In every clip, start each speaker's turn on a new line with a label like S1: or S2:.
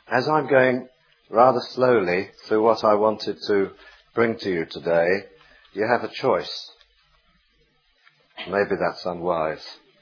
S1: As I'm going rather slowly through what I wanted to bring to you today, you have a choice. Maybe that's unwise.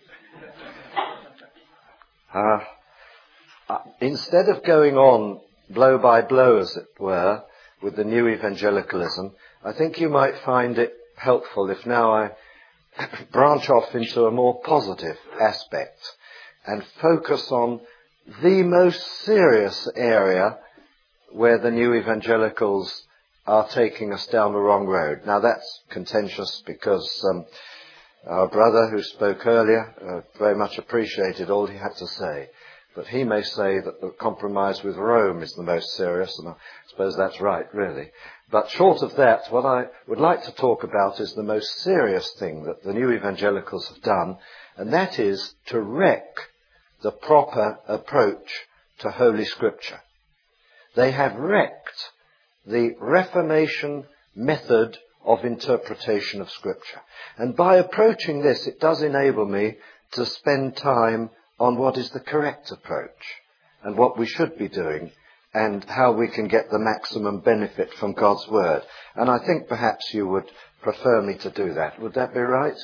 S1: Instead of going on blow by blow, as it were, with the new evangelicalism, I think you might find it helpful if now I branch off into a more positive aspect and focus on the most serious area where the new evangelicals are taking us down the wrong road. Now that's contentious because our brother who spoke earlier very much appreciated all he had to say. But he may say that the compromise with Rome is the most serious, and I suppose that's right, really. But short of that, what I would like to talk about is the most serious thing that the new evangelicals have done, and that is to wreck the proper approach to Holy Scripture. They have wrecked the Reformation method of interpretation of Scripture. And by approaching this, it does enable me to spend time on what is the correct approach and what we should be doing and how we can get the maximum benefit from God's Word. And I think perhaps you would prefer me to do that. Would that be right?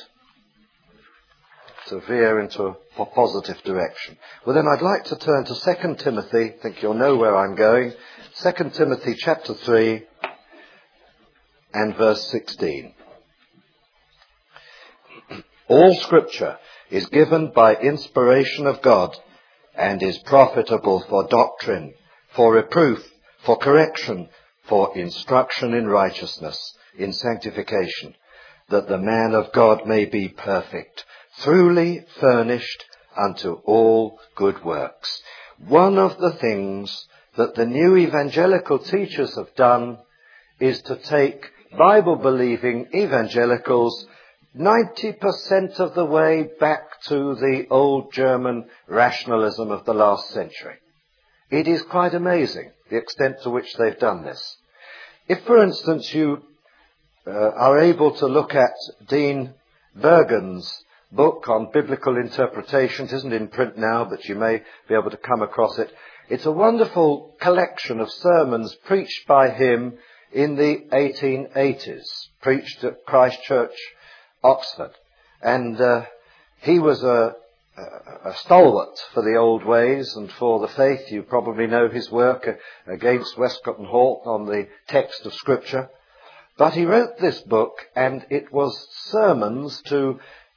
S1: To veer into a positive direction. Well, then I'd like to turn to 2 Timothy. I think you'll know where I'm going. 2 Timothy chapter 3 and verse 16. All Scripture is given by inspiration of God and is profitable for doctrine, for reproof, for correction, for instruction in righteousness, in sanctification, that the man of God may be perfect, truly furnished unto all good works. One of the things that the new evangelical teachers have done is to take Bible-believing evangelicals 90% of the way back to the old German rationalism of the last century. It is quite amazing the extent to which they've done this. If, for instance, you are able to look at Dean Bergen's book on biblical interpretation, it isn't in print now, but you may be able to come across it. It's a wonderful collection of sermons preached by him in the 1880s, preached at Christ Church, Oxford. And he was a stalwart for the old ways and for the faith. You probably know his work against Westcott and Hort on the text of Scripture. But he wrote this book, and it was sermons to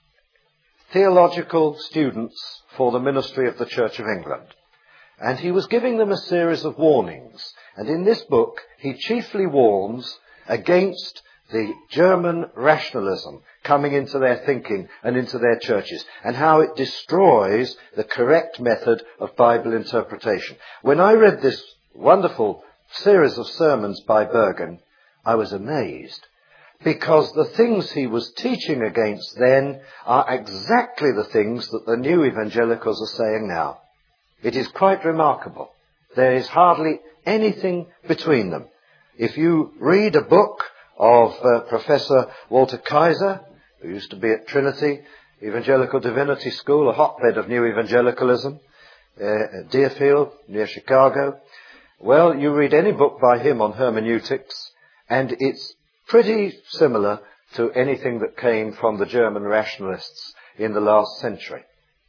S1: theological students for the ministry of the Church of England. And he was giving them a series of warnings. And in this book, he chiefly warns against the German rationalism coming into their thinking and into their churches, and how it destroys the correct method of Bible interpretation. When I read this wonderful series of sermons by Bergen, I was amazed, because the things he was teaching against then are exactly the things that the new evangelicals are saying now. It is quite remarkable. There is hardly anything between them. If you read a book of Professor Walter Kaiser, who used to be at Trinity Evangelical Divinity School, a hotbed of new evangelicalism, at Deerfield, near Chicago. Well, you read any book by him on hermeneutics, and it's pretty similar to anything that came from the German rationalists in the last century.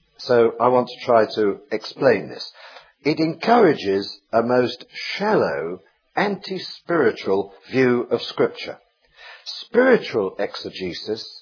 S1: So I want to try to explain this. It encourages a most shallow, anti-spiritual view of Scripture. Spiritual exegesis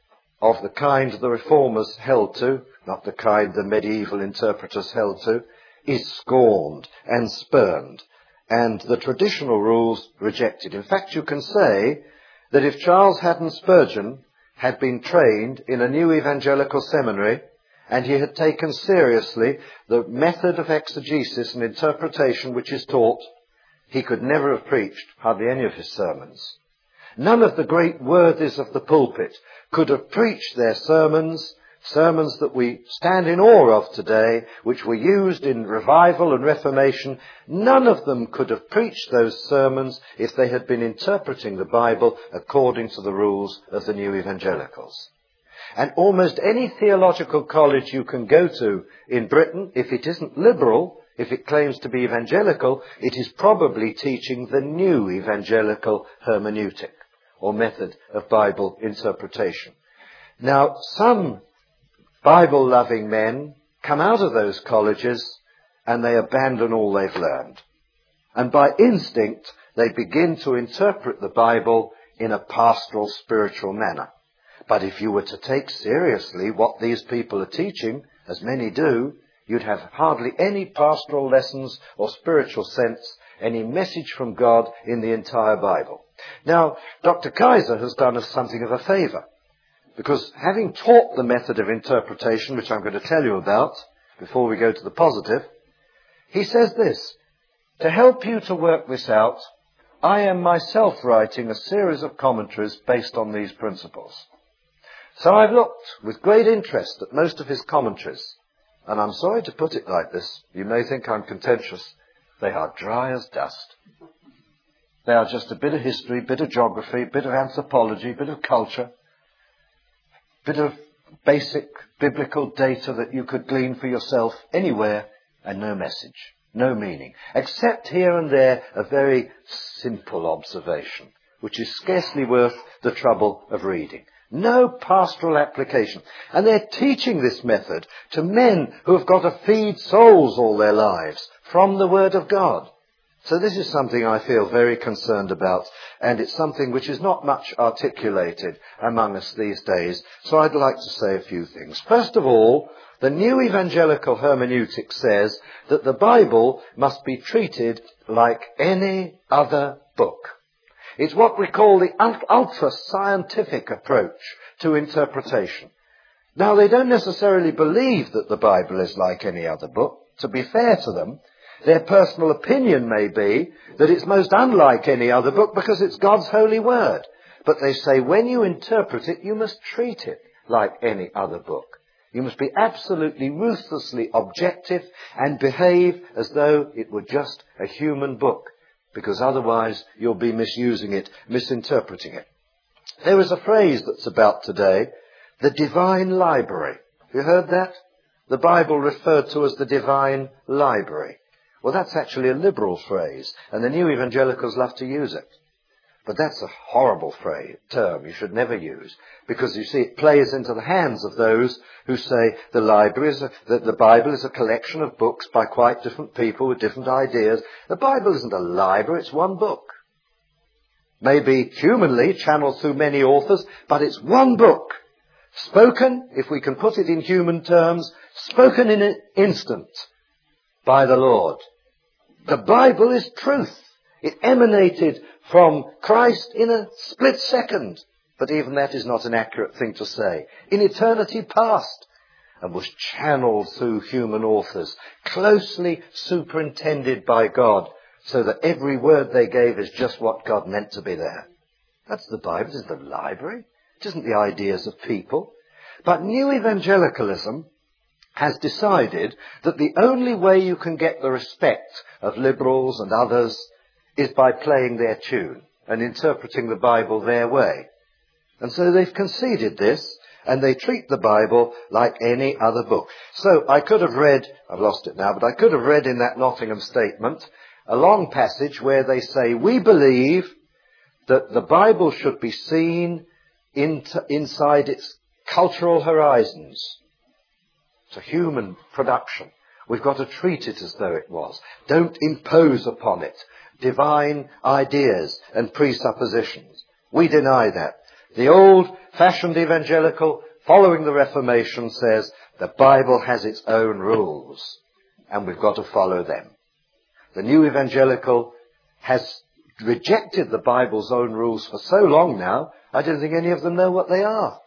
S1: of the kind the Reformers held to, not the kind the medieval interpreters held to, is scorned and spurned, and the traditional rules rejected. In fact, you can say that if Charles Haddon Spurgeon had been trained in a new evangelical seminary, and he had taken seriously the method of exegesis and interpretation which is taught, he could never have preached hardly any of his sermons. None of the great worthies of the pulpit could have preached their sermons that we stand in awe of today, which were used in revival and reformation. None of them could have preached those sermons if they had been interpreting the Bible according to the rules of the new evangelicals. And almost any theological college you can go to in Britain, if it isn't liberal, If it claims to be evangelical, it is probably teaching the new evangelical hermeneutic, or method of Bible interpretation. Now, some Bible-loving men come out of those colleges and they abandon all they've learned. And by instinct, they begin to interpret the Bible in a pastoral, spiritual manner. But if you were to take seriously what these people are teaching, as many do, you'd have hardly any pastoral lessons or spiritual sense, any message from God in the entire Bible. Now, Dr. Kaiser has done us something of a favour, because having taught the method of interpretation, which I'm going to tell you about before we go to the positive, he says this: to help you to work this out, I am myself writing a series of commentaries based on these principles. So I've looked with great interest at most of his commentaries, and I'm sorry to put it like this, you may think I'm contentious, they are dry as dust. They are just a bit of history, bit of geography, bit of anthropology, bit of culture, bit of basic biblical data that you could glean for yourself anywhere, and no message, no meaning, except here and there a very simple observation, which is scarcely worth the trouble of reading. No pastoral application. And they're teaching this method to men who have got to feed souls all their lives from the Word of God. So this is something I feel very concerned about, and it's something which is not much articulated among us these days. So I'd like to say a few things. First of all, the new evangelical hermeneutic says that the Bible must be treated like any other book. It's what we call the ultra-scientific approach to interpretation. Now, they don't necessarily believe that the Bible is like any other book. To be fair to them, their personal opinion may be that it's most unlike any other book because it's God's holy word. But they say when you interpret it, you must treat it like any other book. You must be absolutely ruthlessly objective and behave as though it were just a human book, because otherwise you'll be misusing it, misinterpreting it. There is a phrase that's about today, the divine library. Have you heard that? The Bible referred to as the divine library. Well, that's actually a liberal phrase, and the new evangelicals love to use it. But that's a horrible term you should never use, because you see it plays into the hands of those who say that the Bible is a collection of books by quite different people with different ideas. The Bible isn't a library, it's one book. Maybe humanly channeled through many authors, but it's one book. Spoken, if we can put it in human terms, spoken in an instant by the Lord. The Bible is truth. It emanated from Christ in a split second. But even that is not an accurate thing to say. In eternity past, and was channeled through human authors, closely superintended by God, so that every word they gave is just what God meant to be there. That's the Bible. It isn't the library. It isn't the ideas of people. But new evangelicalism has decided that the only way you can get the respect of liberals and others is by playing their tune and interpreting the Bible their way. And so they've conceded this, and they treat the Bible like any other book. So I could have read, I've lost it now, but I could have read in that Nottingham statement a long passage where they say, we believe that the Bible should be seen inside its cultural horizons. It's a human production. We've got to treat it as though it was. Don't impose upon it divine ideas and presuppositions. We deny that. The old-fashioned evangelical, following the Reformation, says the Bible has its own rules, and we've got to follow them. The new evangelical has rejected the Bible's own rules for so long now, I don't think any of them know what they are.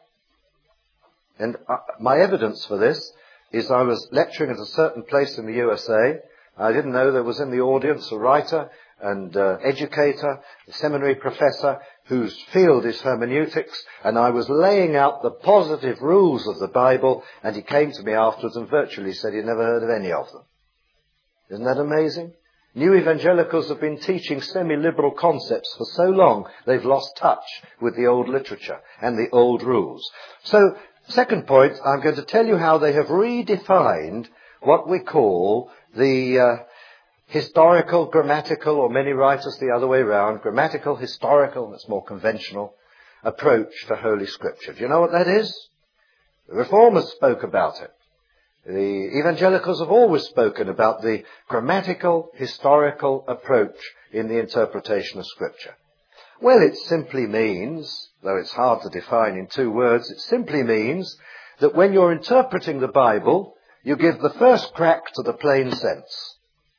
S1: And my evidence for this is I was lecturing at a certain place in the USA. I didn't know there was in the audience a writer and educator, a seminary professor whose field is hermeneutics, and I was laying out the positive rules of the Bible, and he came to me afterwards and virtually said he'd never heard of any of them. Isn't that amazing? New evangelicals have been teaching semi-liberal concepts for so long, they've lost touch with the old literature and the old rules. So, second point, I'm going to tell you how they have redefined what we call the historical, grammatical, or many writers the other way round, grammatical, historical, that's more conventional, approach to Holy Scripture. Do you know what that is? The Reformers spoke about it. The evangelicals have always spoken about the grammatical, historical approach in the interpretation of Scripture. Well, it simply means, though it's hard to define in 2 words, it simply means that when you're interpreting the Bible, you give the first crack to the plain sense.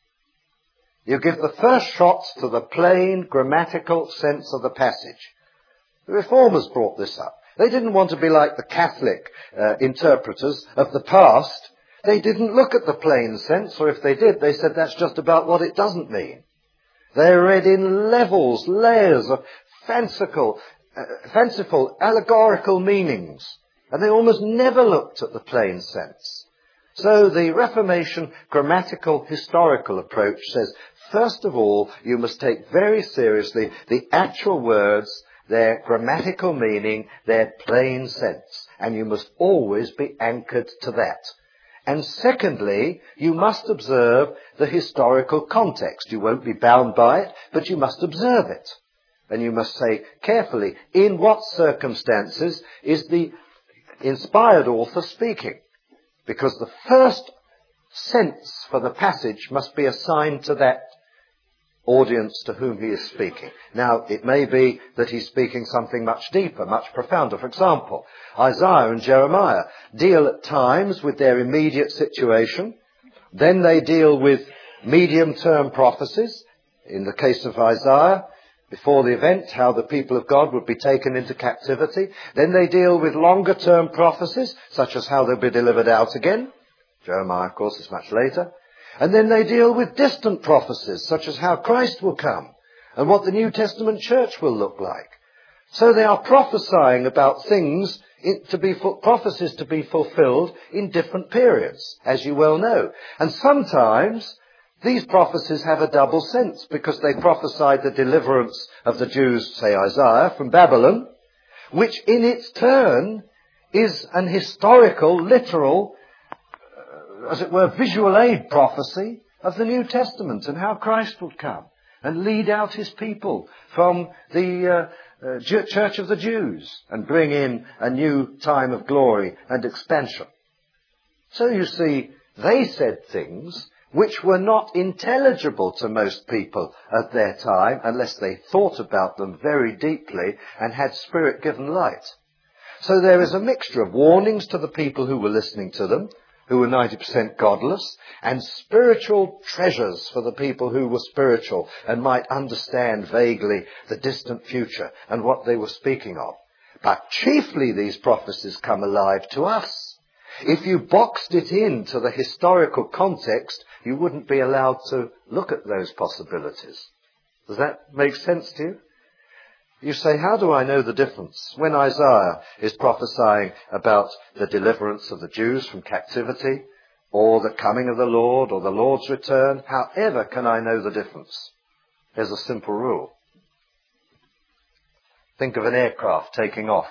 S1: You give the first shot to the plain grammatical sense of the passage. The Reformers brought this up. They didn't want to be like the Catholic interpreters of the past. They didn't look at the plain sense, or if they did, they said that's just about what it doesn't mean. They read in levels, layers of fanciful, allegorical meanings, and they almost never looked at the plain sense. So the Reformation grammatical, historical approach says, first of all, you must take very seriously the actual words, their grammatical meaning, their plain sense, and you must always be anchored to that. And secondly, you must observe the historical context. You won't be bound by it, but you must observe it. And you must say carefully, in what circumstances is the inspired author speaking? Because the first sense for the passage must be assigned to that audience to whom he is speaking. Now, it may be that he's speaking something much deeper, much profounder. For example, Isaiah and Jeremiah deal at times with their immediate situation. Then they deal with medium-term prophecies. In the case of Isaiah, before the event, how the people of God would be taken into captivity. Then they deal with longer-term prophecies, such as how they'll be delivered out again. Jeremiah, of course, is much later. And then they deal with distant prophecies, such as how Christ will come and what the New Testament church will look like. So they are prophesying about things prophecies to be fulfilled in different periods, as you well know. And sometimes these prophecies have a double sense, because they prophesied the deliverance of the Jews, say Isaiah, from Babylon, which in its turn is an historical, literal, as it were, visual aid prophecy of the New Testament and how Christ would come and lead out his people from the church of the Jews and bring in a new time of glory and expansion. So you see, they said things which were not intelligible to most people at their time unless they thought about them very deeply and had Spirit-given light. So there is a mixture of warnings to the people who were listening to them, who were 90% godless, and spiritual treasures for the people who were spiritual and might understand vaguely the distant future and what they were speaking of. But chiefly these prophecies come alive to us. If you boxed it into the historical context, you wouldn't be allowed to look at those possibilities. Does that make sense to you? You say, how do I know the difference? When Isaiah is prophesying about the deliverance of the Jews from captivity, or the coming of the Lord, or the Lord's return, however can I know the difference? There's a simple rule. Think of an aircraft taking off.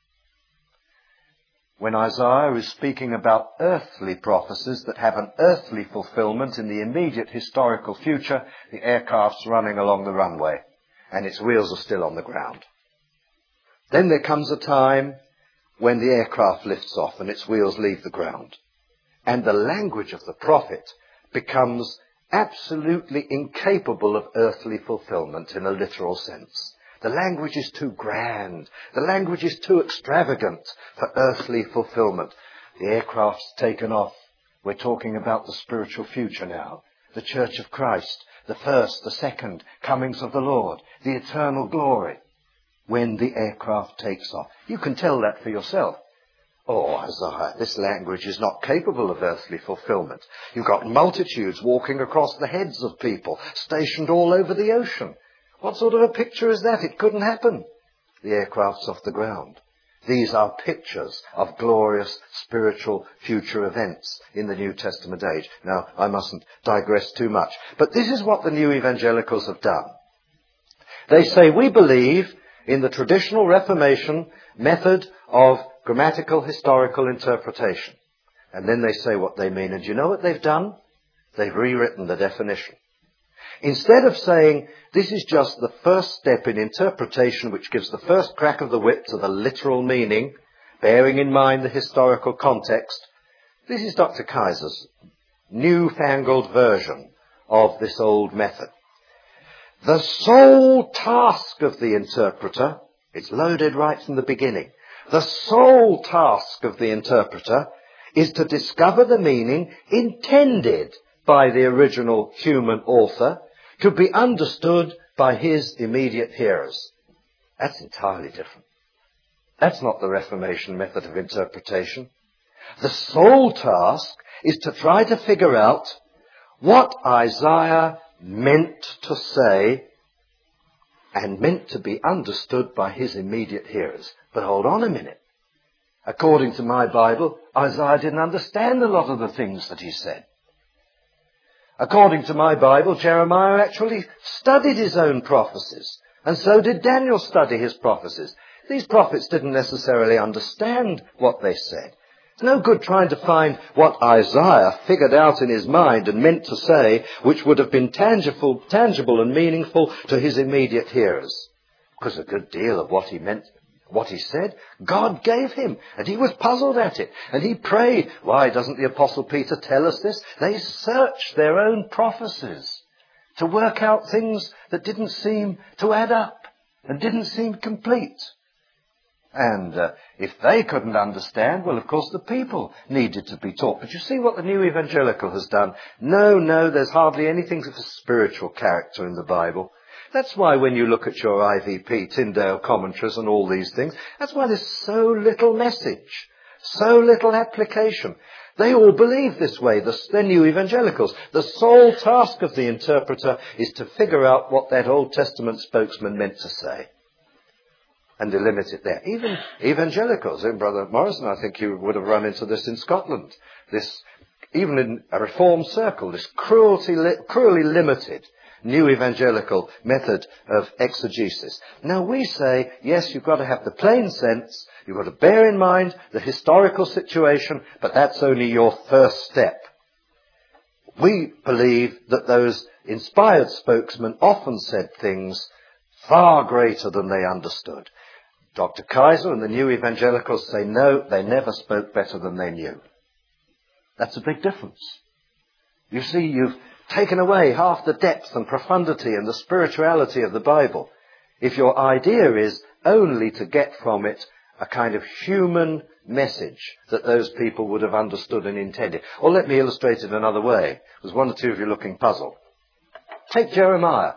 S1: When Isaiah is speaking about earthly prophecies that have an earthly fulfillment in the immediate historical future, the aircraft's running along the runway and its wheels are still on the ground. Then there comes a time when the aircraft lifts off and its wheels leave the ground, and the language of the prophet becomes absolutely incapable of earthly fulfillment in a literal sense. The language is too grand. The language is too extravagant for earthly fulfillment. The aircraft's taken off. We're talking about the spiritual future now. The Church of Christ, the first, the second comings of the Lord, the eternal glory, when the aircraft takes off. You can tell that for yourself. Oh, Isaiah, this language is not capable of earthly fulfillment. You've got multitudes walking across the heads of people, stationed all over the ocean. What sort of a picture is that? It couldn't happen. The aircraft's off the ground. These are pictures of glorious spiritual future events in the New Testament age. Now, I mustn't digress too much, but this is what the new evangelicals have done. They say, we believe in the traditional Reformation method of grammatical historical interpretation. And then they say what they mean. And do you know what they've done? They've rewritten the definition. Instead of saying, this is just the first step in interpretation which gives the first crack of the whip to the literal meaning, bearing in mind the historical context, this is Dr. Kaiser's newfangled version of this old method. The sole task of the interpreter, it's loaded right from the beginning, the sole task of the interpreter is to discover the meaning intended by the original human author to be understood by his immediate hearers. That's entirely different. That's not the Reformation method of interpretation. The sole task is to try to figure out what Isaiah meant to say and meant to be understood by his immediate hearers. But hold on a minute. According to my Bible, Isaiah didn't understand a lot of the things that he said. According to my Bible, Jeremiah actually studied his own prophecies, and so did Daniel study his prophecies. These prophets didn't necessarily understand what they said. It's no good trying to find what Isaiah figured out in his mind and meant to say, which would have been tangible and meaningful to his immediate hearers. Because a good deal of what he meant, what he said, God gave him, and he was puzzled at it, and he prayed. Why doesn't the Apostle Peter tell us this? They searched their own prophecies to work out things that didn't seem to add up and didn't seem complete. And if they couldn't understand, well, of course, the people needed to be taught. But you see what the New Evangelical has done? No, there's hardly anything of a spiritual character in the Bible. That's why when you look at your IVP, Tyndale commentaries and all these things, that's why there's so little message, so little application. They all believe this way, they're New Evangelicals. The sole task of the interpreter is to figure out what that Old Testament spokesman meant to say. And they limit it there. Even evangelicals, in Brother Morrison, I think you would have run into this in Scotland. This, even in a reformed circle, this cruelly limited New Evangelical method of exegesis. Now we say, yes, you've got to have the plain sense, you've got to bear in mind the historical situation, but that's only your first step. We believe that those inspired spokesmen often said things far greater than they understood. Dr. Kaiser and the New Evangelicals say no, they never spoke better than they knew. That's a big difference. You see, you've taken away half the depth and profundity and the spirituality of the Bible if your idea is only to get from it a kind of human message that those people would have understood and intended. Or let me illustrate it another way, because one or two of you are looking puzzled. Take Jeremiah.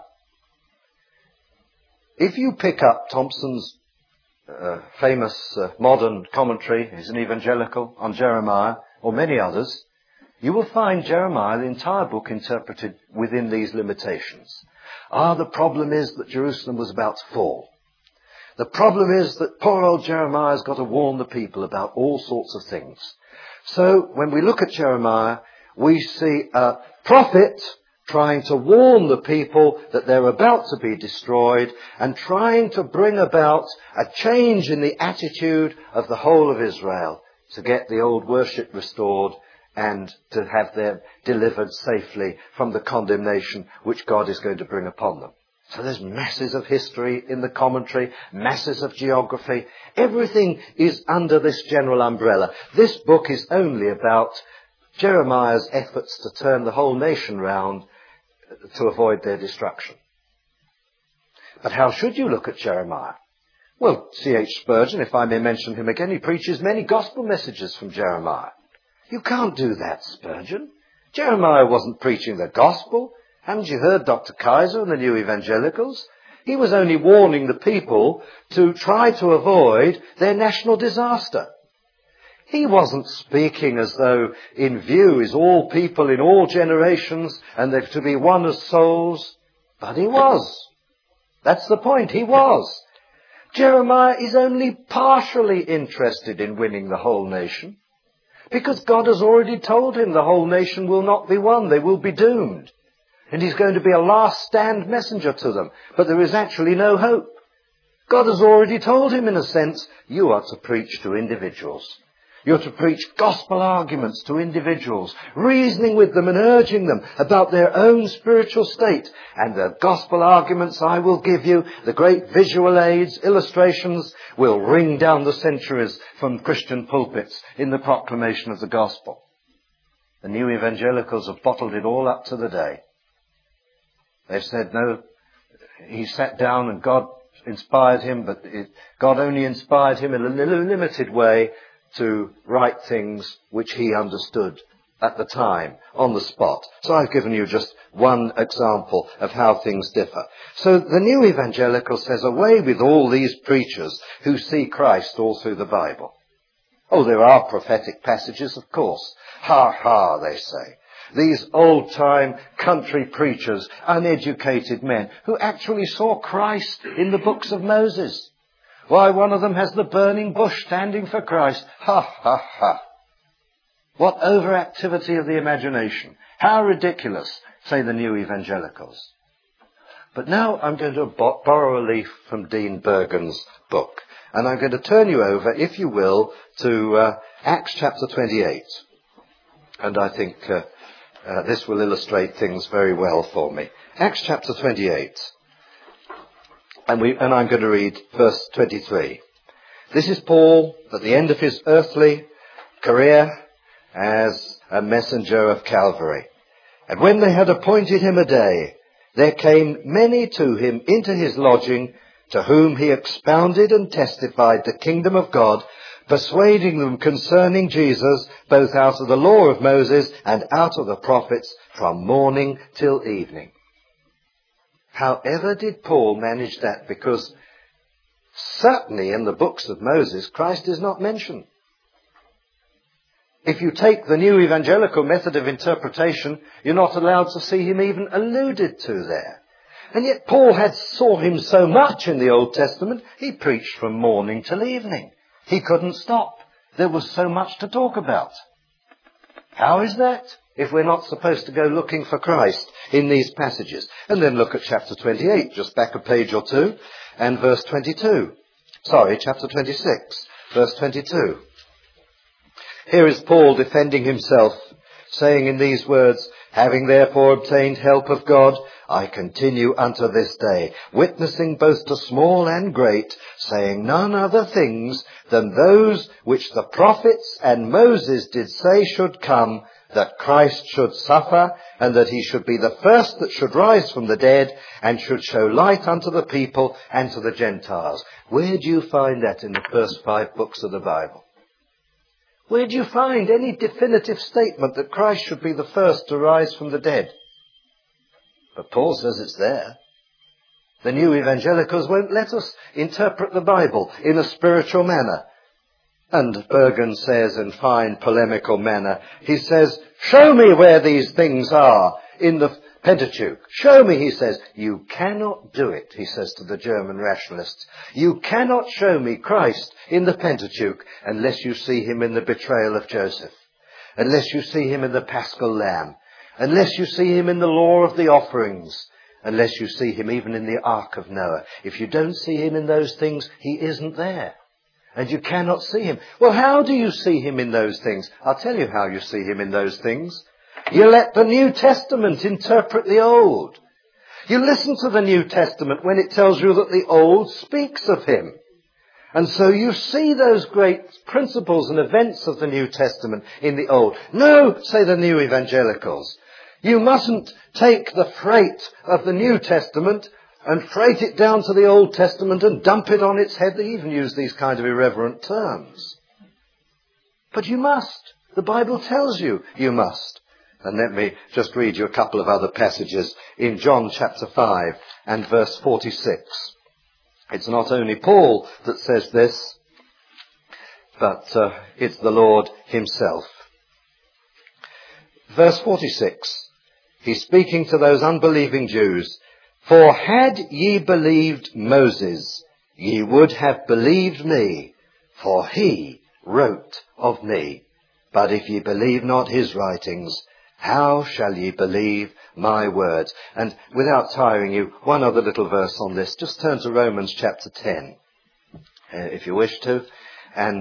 S1: If you pick up Thompson's famous modern commentary, he's an evangelical, on Jeremiah, or many others, you will find Jeremiah, the entire book, interpreted within these limitations. The problem is that Jerusalem was about to fall. The problem is that poor old Jeremiah's got to warn the people about all sorts of things. So when we look at Jeremiah, we see a prophet trying to warn the people that they're about to be destroyed and trying to bring about a change in the attitude of the whole of Israel to get the old worship restored and to have them delivered safely from the condemnation which God is going to bring upon them. So there's masses of history in the commentary, masses of geography. Everything is under this general umbrella. This book is only about Jeremiah's efforts to turn the whole nation round to avoid their destruction. But how should you look at Jeremiah? Well, C.H. Spurgeon, if I may mention him again, he preaches many gospel messages from Jeremiah. You can't do that, Spurgeon. Jeremiah wasn't preaching the gospel. Haven't you heard Dr. Kaiser and the New Evangelicals? He was only warning the people to try to avoid their national disaster. He wasn't speaking as though in view is all people in all generations and they're to be one as souls. But he was. That's the point. He was. Jeremiah is only partially interested in winning the whole nation, because God has already told him the whole nation will not be won. They will be doomed. And he's going to be a last stand messenger to them. But there is actually no hope. God has already told him, in a sense, you are to preach to individuals. You're to preach gospel arguments to individuals, reasoning with them and urging them about their own spiritual state. And the gospel arguments I will give you, the great visual aids, illustrations, will ring down the centuries from Christian pulpits in the proclamation of the gospel. The new evangelicals have bottled it all up to the day. They've said, no, he sat down and God inspired him, but God only inspired him in a limited way to write things which he understood at the time, on the spot. So I've given you just one example of how things differ. So the new evangelical says, away with all these preachers who see Christ all through the Bible. Oh, there are prophetic passages, of course. Ha ha, they say. These old-time country preachers, uneducated men, who actually saw Christ in the books of Moses. Why, one of them has the burning bush standing for Christ. Ha ha ha. What overactivity of the imagination. How ridiculous, say the new evangelicals. But now I'm going to borrow a leaf from Dean Bergen's book. And I'm going to turn you over, if you will, to Acts chapter 28. And I think this will illustrate things very well for me. Acts chapter 28. And I'm going to read verse 23. This is Paul at the end of his earthly career as a messenger of Calvary. And when they had appointed him a day, there came many to him into his lodging, to whom he expounded and testified the kingdom of God, persuading them concerning Jesus, both out of the law of Moses and out of the prophets, from morning till evening. However did Paul manage that? Because certainly in the books of Moses, Christ is not mentioned. If you take the new evangelical method of interpretation, you're not allowed to see him even alluded to there. And yet Paul saw him so much in the Old Testament, he preached from morning till evening. He couldn't stop. There was so much to talk about. How is that, if we're not supposed to go looking for Christ in these passages? And then look at chapter 28, just back a page or two, and verse 22. Chapter 26, verse 22. Here is Paul defending himself, saying in these words, having therefore obtained help of God, I continue unto this day, witnessing both to small and great, saying none other things than those which the prophets and Moses did say should come, that Christ should suffer, and that he should be the first that should rise from the dead, and should show light unto the people and to the Gentiles. Where do you find that in the first 5 books of the Bible? Where do you find any definitive statement that Christ should be the first to rise from the dead? But Paul says it's there. The new evangelicals won't let us interpret the Bible in a spiritual manner. And Bergen says in fine polemical manner, he says, show me where these things are in the Pentateuch. Show me, he says. You cannot do it, he says to the German rationalists. You cannot show me Christ in the Pentateuch unless you see him in the betrayal of Joseph, unless you see him in the Paschal Lamb, unless you see him in the law of the offerings, unless you see him even in the Ark of Noah. If you don't see him in those things, he isn't there. And you cannot see him. Well, how do you see him in those things? I'll tell you how you see him in those things. You let the New Testament interpret the Old. You listen to the New Testament when it tells you that the Old speaks of him. And so you see those great principles and events of the New Testament in the Old. No, say the new evangelicals. You mustn't take the freight of the New Testament and freight it down to the Old Testament and dump it on its head. They even use these kind of irreverent terms. But you must. The Bible tells you you must. And let me just read you a couple of other passages in John chapter 5 and verse 46. It's not only Paul that says this, but it's the Lord himself. Verse 46, he's speaking to those unbelieving Jews. For had ye believed Moses, ye would have believed me, for he wrote of me. But if ye believe not his writings, how shall ye believe my words? And without tiring you, one other little verse on this. Just turn to Romans chapter 10, if you wish to. And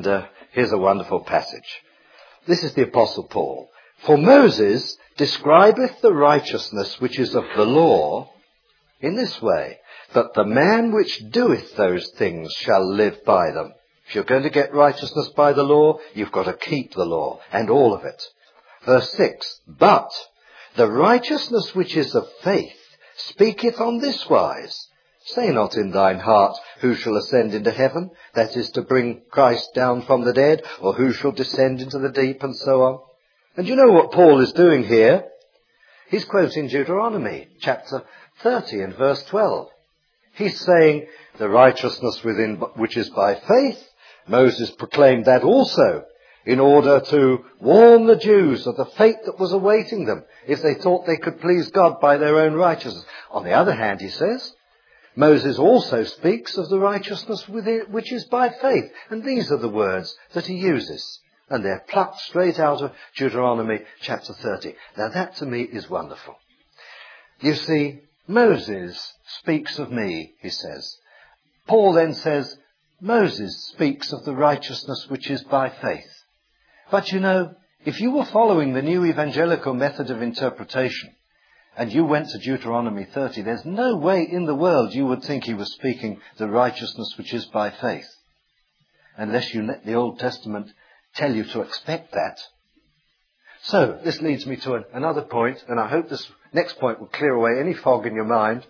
S1: Here's a wonderful passage. This is the Apostle Paul. For Moses describeth the righteousness which is of the law in this way, that the man which doeth those things shall live by them. If you're going to get righteousness by the law, you've got to keep the law, and all of it. Verse 6, but the righteousness which is of faith speaketh on this wise, say not in thine heart, who shall ascend into heaven, that is to bring Christ down from the dead, or who shall descend into the deep, and so on. And you know what Paul is doing here? He's quoting Deuteronomy chapter 30 and verse 12. He's saying the righteousness which is by faith, Moses proclaimed that also in order to warn the Jews of the fate that was awaiting them if they thought they could please God by their own righteousness. On the other hand, he says, Moses also speaks of the righteousness which is by faith. And these are the words that he uses. And they're plucked straight out of Deuteronomy chapter 30. Now that to me is wonderful. You see, Moses speaks of me, he says. Paul then says, Moses speaks of the righteousness which is by faith. But you know, if you were following the new evangelical method of interpretation, and you went to Deuteronomy 30, there's no way in the world you would think he was speaking the righteousness which is by faith, unless you let the Old Testament tell you to expect that. So, this leads me to another point, and I hope this next point will clear away any fog in your mind.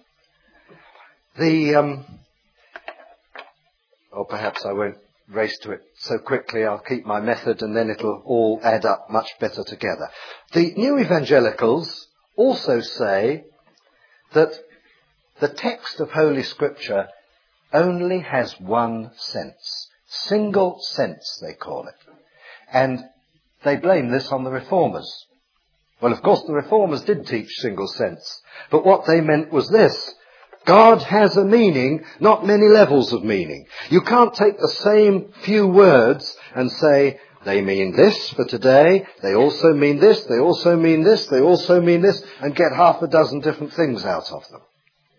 S1: Or perhaps I won't race to it so quickly. I'll keep my method and then it'll all add up much better together. The new evangelicals also say that the text of Holy Scripture only has one sense. Single sense, they call it. And they blame this on the Reformers. Well, of course, the Reformers did teach single sense. But what they meant was this. God has a meaning, not many levels of meaning. You can't take the same few words and say, they mean this for today, they also mean this, they also mean this, they also mean this, and get half a dozen different things out of them.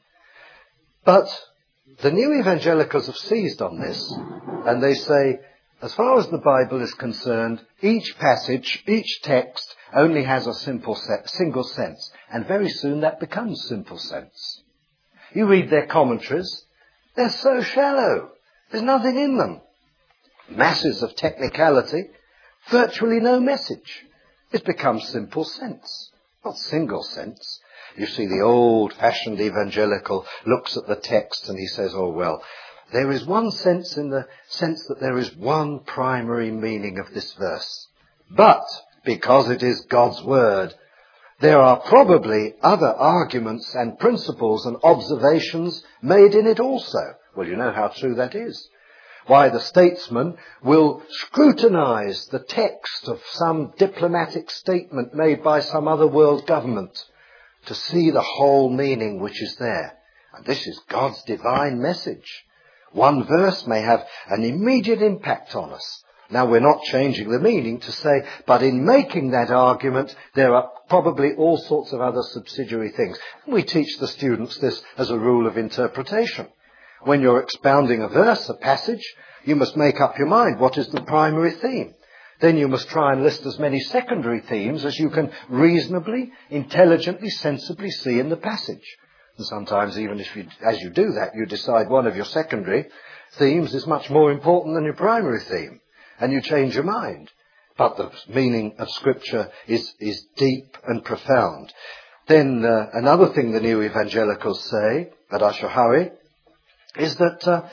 S1: But the new evangelicals have seized on this, and they say, as far as the Bible is concerned, each passage, each text only has a single sense, and very soon that becomes simple sense. You read their commentaries, they're so shallow. There's nothing in them. Masses of technicality, virtually no message. It becomes simple sense, not single sense. You see, the old-fashioned evangelical looks at the text and he says, oh, well, there is one sense in the sense that there is one primary meaning of this verse. But, because it is God's word, there are probably other arguments and principles and observations made in it also. Well, you know how true that is. Why, the statesman will scrutinize the text of some diplomatic statement made by some other world government to see the whole meaning which is there. And this is God's divine message. One verse may have an immediate impact on us. Now, we're not changing the meaning to say, but in making that argument, there are probably all sorts of other subsidiary things. We teach the students this as a rule of interpretation. When you're expounding a verse, a passage, you must make up your mind what is the primary theme. Then you must try and list as many secondary themes as you can reasonably, intelligently, sensibly see in the passage. And sometimes even as you do that, you decide one of your secondary themes is much more important than your primary theme. And you change your mind. But the meaning of Scripture is deep and profound. Then another thing the new evangelicals say, but I shall hurry, is that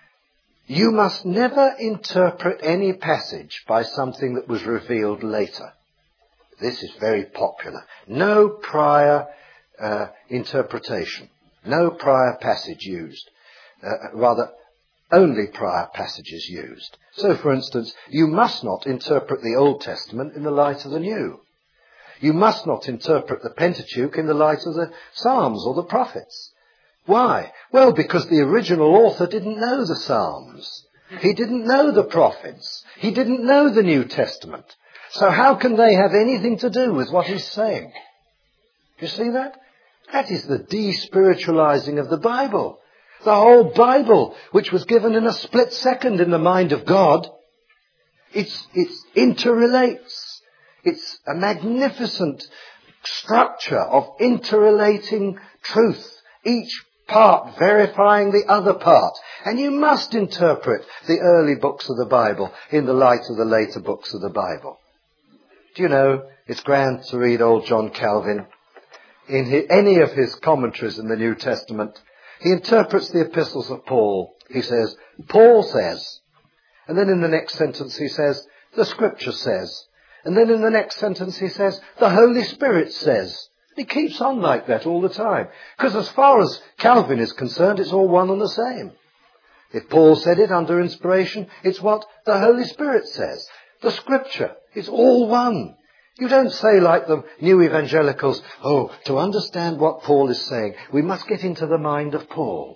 S1: you must never interpret any passage by something that was revealed later. This is very popular. No prior interpretation. No prior passage used. Rather, only prior passages used. So, for instance, you must not interpret the Old Testament in the light of the New. You must not interpret the Pentateuch in the light of the Psalms or the Prophets. Why? Well, because the original author didn't know the Psalms. He didn't know the Prophets. He didn't know the New Testament. So how can they have anything to do with what he's saying? You see that? That is the despiritualizing of the Bible. The whole Bible, which was given in a split second in the mind of God, It interrelates. It's a magnificent structure of interrelating truth, each part verifying the other part. And you must interpret the early books of the Bible in the light of the later books of the Bible. Do you know, it's grand to read old John Calvin. In any of his commentaries in the New Testament, he interprets the epistles of Paul. He says, Paul says. And then in the next sentence he says, the Scripture says. And then in the next sentence he says, the Holy Spirit says. He keeps on like that all the time. Because as far as Calvin is concerned, it's all one and the same. If Paul said it under inspiration, it's what the Holy Spirit says. The Scripture, it's all one. You don't say like the new evangelicals, oh, to understand what Paul is saying, we must get into the mind of Paul.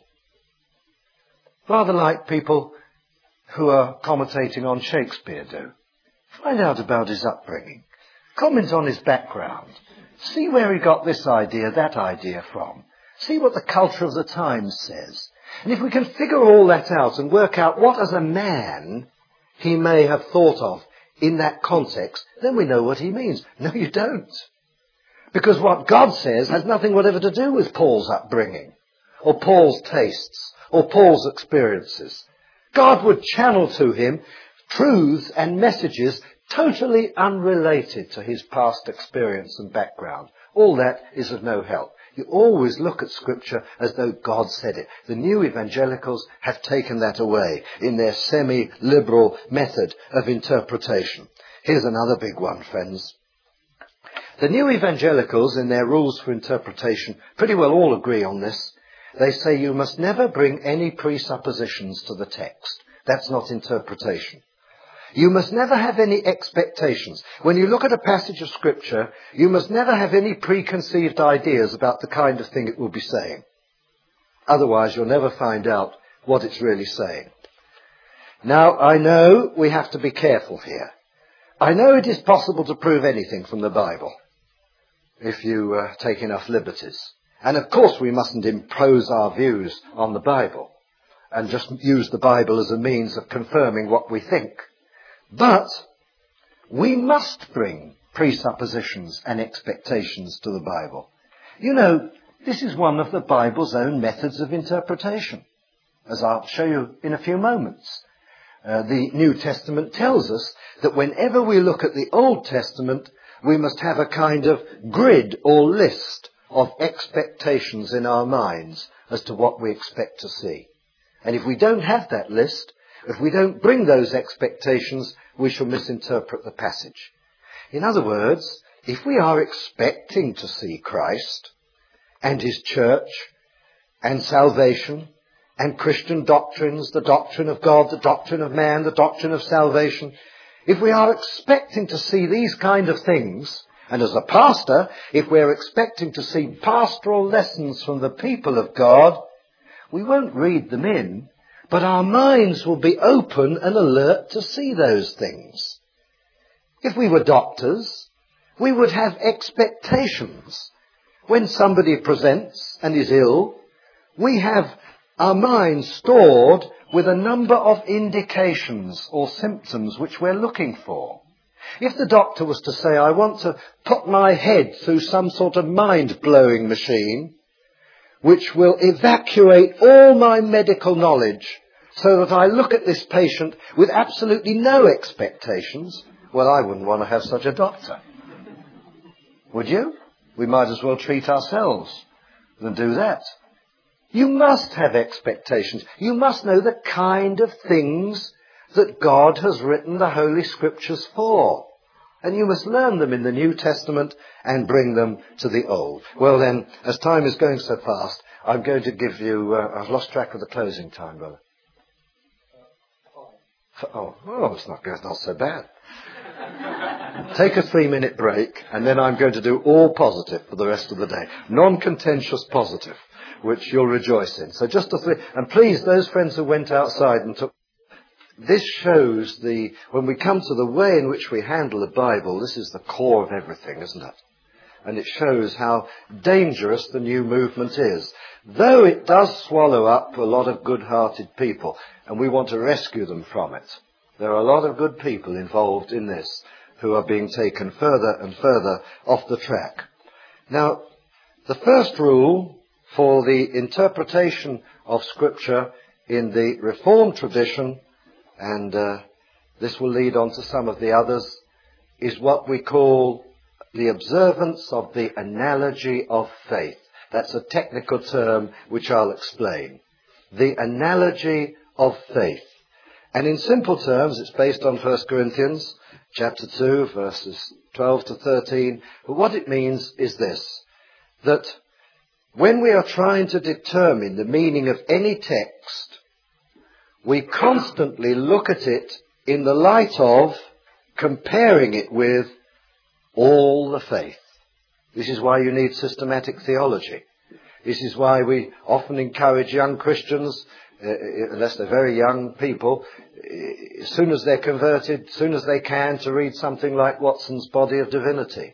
S1: Rather like people who are commentating on Shakespeare do. Find out about his upbringing. Comment on his background. See where he got this idea, that idea from. See what the culture of the times says. And if we can figure all that out and work out what as a man he may have thought of in that context, then we know what he means. No, you don't. Because what God says has nothing whatever to do with Paul's upbringing, or Paul's tastes, or Paul's experiences. God would channel to him truths and messages totally unrelated to his past experience and background. All that is of no help. You always look at Scripture as though God said it. The new evangelicals have taken that away in their semi-liberal method of interpretation. Here's another big one, friends. The new evangelicals, in their rules for interpretation, pretty well all agree on this. They say you must never bring any presuppositions to the text. That's not interpretation. You must never have any expectations. When you look at a passage of Scripture, you must never have any preconceived ideas about the kind of thing it will be saying. Otherwise, you'll never find out what it's really saying. Now, I know we have to be careful here. I know it is possible to prove anything from the Bible if you take enough liberties. And of course, we mustn't impose our views on the Bible and just use the Bible as a means of confirming what we think. But we must bring presuppositions and expectations to the Bible. You know, this is one of the Bible's own methods of interpretation, as I'll show you in a few moments. The New Testament tells us that whenever we look at the Old Testament, we must have a kind of grid or list of expectations in our minds as to what we expect to see. And if we don't have that list, if we don't bring those expectations, we shall misinterpret the passage. In other words, if we are expecting to see Christ and his church and salvation and Christian doctrines, the doctrine of God, the doctrine of man, the doctrine of salvation, if we are expecting to see these kind of things, and as a pastor, if we're expecting to see pastoral lessons from the people of God, we won't read them in, but our minds will be open and alert to see those things. If we were doctors, we would have expectations. When somebody presents and is ill, we have our minds stored with a number of indications or symptoms which we're looking for. If the doctor was to say, I want to put my head through some sort of mind-blowing machine, which will evacuate all my medical knowledge so that I look at this patient with absolutely no expectations, well, I wouldn't want to have such a doctor. Would you? We might as well treat ourselves than do that. You must have expectations. You must know the kind of things that God has written the Holy Scriptures for. And you must learn them in the New Testament and bring them to the Old. Well then, as time is going so fast, I'm going to give you... I've lost track of the closing time, brother. It's not so bad. Take a 3-minute break, and then I'm going to do all positive for the rest of the day. Non-contentious positive, which you'll rejoice in. So just and please, those friends who went outside and took... This shows when we come to the way in which we handle the Bible, this is the core of everything, isn't it? And it shows how dangerous the new movement is. Though it does swallow up a lot of good-hearted people, and we want to rescue them from it. There are a lot of good people involved in this who are being taken further and further off the track. Now, the first rule for the interpretation of Scripture in the Reformed tradition, and this will lead on to some of the others, is what we call the observance of the analogy of faith. That's a technical term which I'll explain. The analogy of faith. And in simple terms, it's based on 1 Corinthians chapter 2, verses 12 to 13. But what it means is this, that when we are trying to determine the meaning of any text, we constantly look at it in the light of comparing it with all the faith. This is why you need systematic theology. This is why we often encourage young Christians, unless they're very young people, as soon as they're converted, as soon as they can, to read something like Watson's Body of Divinity,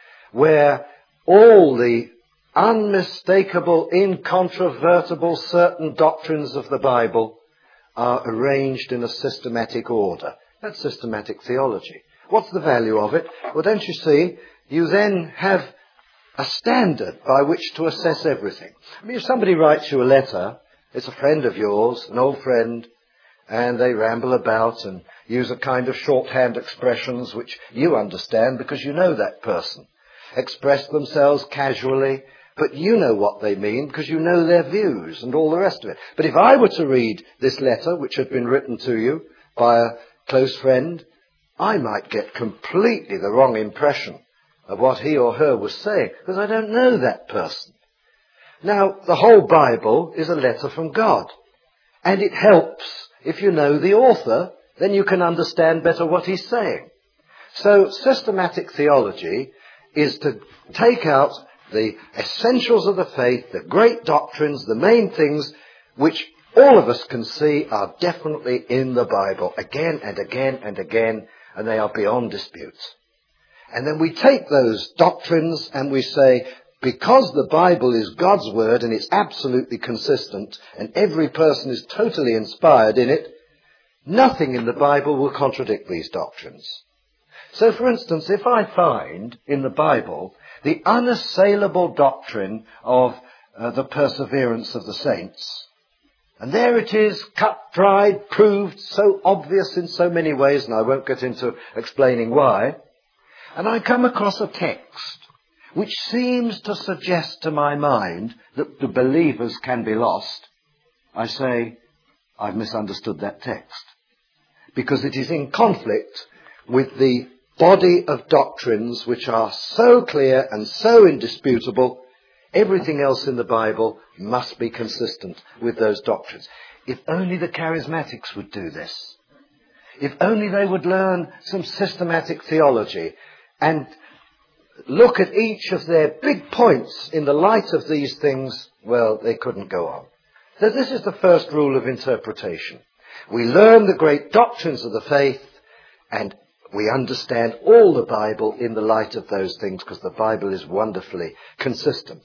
S1: where all the unmistakable, incontrovertible, certain doctrines of the Bible are arranged in a systematic order. That's systematic theology. What's the value of it? Well, don't you see, you then have a standard by which to assess everything. I mean, if somebody writes you a letter, it's a friend of yours, an old friend, and they ramble about and use a kind of shorthand expressions which you understand because you know that person. Express themselves casually, but you know what they mean because you know their views and all the rest of it. But if I were to read this letter, which had been written to you by a close friend, I might get completely the wrong impression of what he or her was saying, because I don't know that person. Now, the whole Bible is a letter from God, and it helps if you know the author, then you can understand better what he's saying. So, systematic theology is to take out the essentials of the faith, the great doctrines, the main things, which all of us can see are definitely in the Bible, again and again and again, and they are beyond dispute. And then we take those doctrines and we say, because the Bible is God's word and it's absolutely consistent and every person is totally inspired in it, nothing in the Bible will contradict these doctrines. So, for instance, if I find in the Bible the unassailable doctrine of the perseverance of the saints, and there it is, cut, dried, proved, so obvious in so many ways, and I won't get into explaining why, and I come across a text which seems to suggest to my mind that the believers can be lost, I say, I've misunderstood that text. Because it is in conflict with the body of doctrines which are so clear and so indisputable, everything else in the Bible must be consistent with those doctrines. If only the charismatics would do this. If only they would learn some systematic theology and look at each of their big points in the light of these things, well, they couldn't go on. So this is the first rule of interpretation. We learn the great doctrines of the faith and we understand all the Bible in the light of those things because the Bible is wonderfully consistent.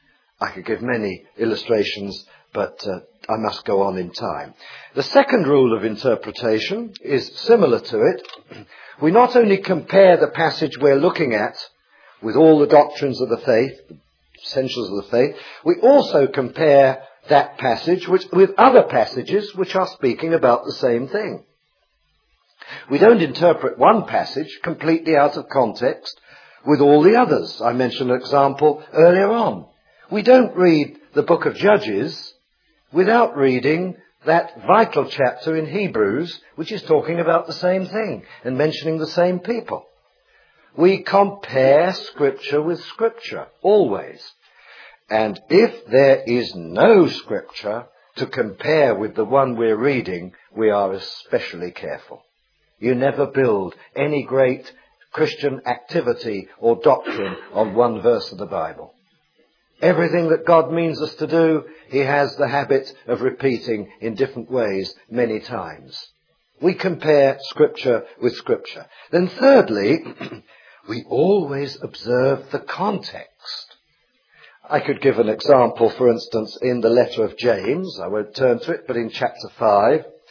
S1: I could give many illustrations, but I must go on in time. The second rule of interpretation is similar to it. We not only compare the passage we're looking at with all the doctrines of the faith, the essentials of the faith, we also compare that passage with other passages which are speaking about the same thing. We don't interpret one passage completely out of context with all the others. I mentioned an example earlier on. We don't read the book of Judges without reading that vital chapter in Hebrews, which is talking about the same thing and mentioning the same people. We compare Scripture with Scripture, always. And if there is no Scripture to compare with the one we're reading, we are especially careful. You never build any great Christian activity or doctrine on one verse of the Bible. Everything that God means us to do, He has the habit of repeating in different ways many times. We compare Scripture with Scripture. Then thirdly, we always observe the context. I could give an example, for instance, in the letter of James. I won't turn to it, but in chapter 5.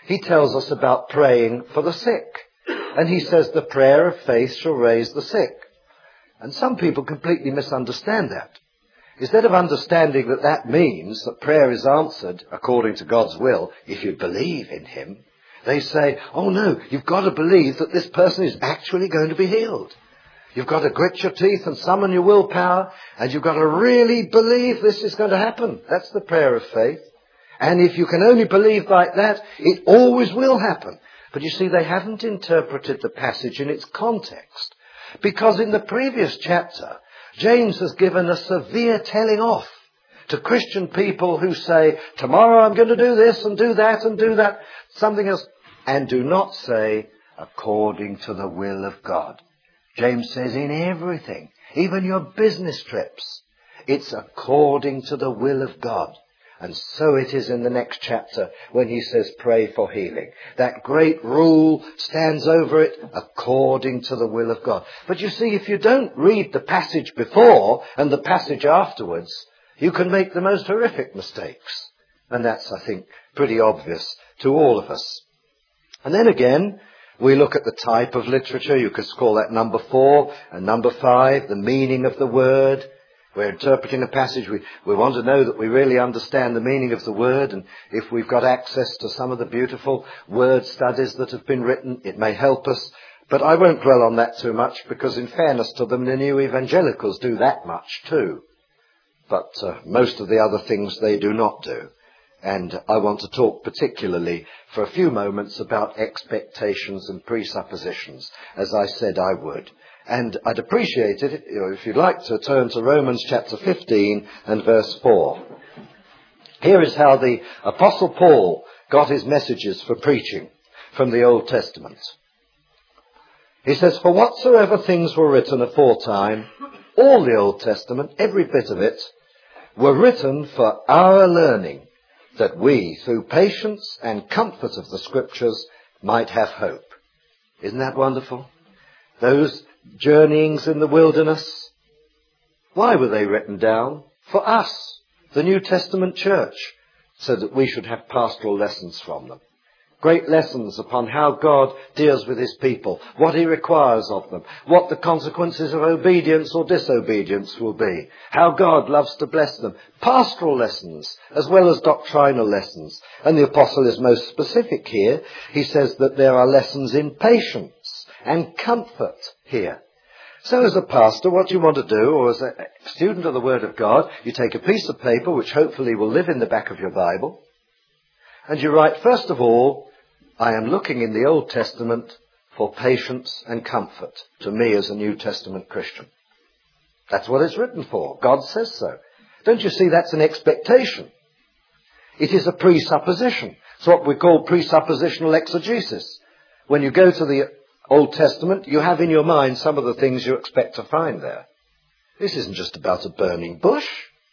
S1: he tells us about praying for the sick. And he says the prayer of faith shall raise the sick. And some people completely misunderstand that. Instead of understanding that that means that prayer is answered according to God's will if you believe in him, they say, oh no, you've got to believe that this person is actually going to be healed. You've got to grit your teeth and summon your willpower, and you've got to really believe this is going to happen. That's the prayer of faith. And if you can only believe like that, it always will happen. But you see, they haven't interpreted the passage in its context. Because in the previous chapter, James has given a severe telling off to Christian people who say, tomorrow I'm going to do this and do that and do that, something else, and do not say, according to the will of God. James says in everything, even your business trips, it's according to the will of God. And so it is in the next chapter when he says pray for healing. That great rule stands over it, according to the will of God. But you see, if you don't read the passage before and the passage afterwards, you can make the most horrific mistakes. And that's, I think, pretty obvious to all of us. And then again, we look at the type of literature. You could call that number 4 and number 5, the meaning of the word. We're interpreting a passage. We want to know that we really understand the meaning of the word. And if we've got access to some of the beautiful word studies that have been written, it may help us. But I won't dwell on that too much because in fairness to them, the new evangelicals do that much too. But most of the other things they do not do. And I want to talk particularly for a few moments about expectations and presuppositions, as I said I would. And I'd appreciate it if you'd like to turn to Romans chapter 15 and verse 4. Here is how the Apostle Paul got his messages for preaching from the Old Testament. He says, for whatsoever things were written aforetime, all the Old Testament, every bit of it, were written for our learning, that we, through patience and comfort of the Scriptures, might have hope. Isn't that wonderful? Those journeyings in the wilderness, why were they written down? For us, the New Testament church, so that we should have pastoral lessons from them. Great lessons upon how God deals with his people, what he requires of them, what the consequences of obedience or disobedience will be, how God loves to bless them. Pastoral lessons as well as doctrinal lessons. And the apostle is most specific here. He says that there are lessons in patience and comfort here. So as a pastor, what you want to do, or as a student of the Word of God, you take a piece of paper, which hopefully will live in the back of your Bible, and you write, first of all, I am looking in the Old Testament for patience and comfort to me as a New Testament Christian. That's what it's written for. God says so. Don't you see that's an expectation? It is a presupposition. It's what we call presuppositional exegesis. When you go to the Old Testament, you have in your mind some of the things you expect to find there. This isn't just about a burning bush.